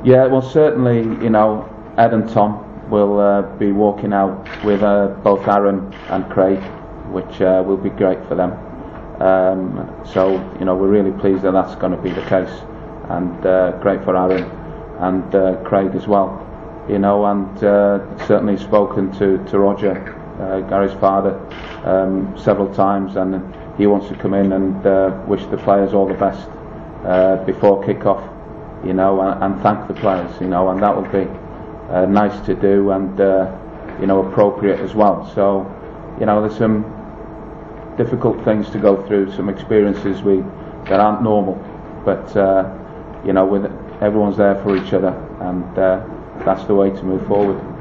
Yeah, well, certainly, Ed and Tom will be walking out with both Aaron and Craig, which will be great for them. So, we're really pleased that that's going to be the case, and great for Aaron and Craig as well. And certainly spoken to Roger, Gary's father, several times, and he wants to come in and wish the players all the best before kick-off, and thank the players, and that will be nice to do and appropriate as well. So, there's some difficult things to go through, some experiences that aren't normal, but with everyone's there for each other, and that's the way to move forward.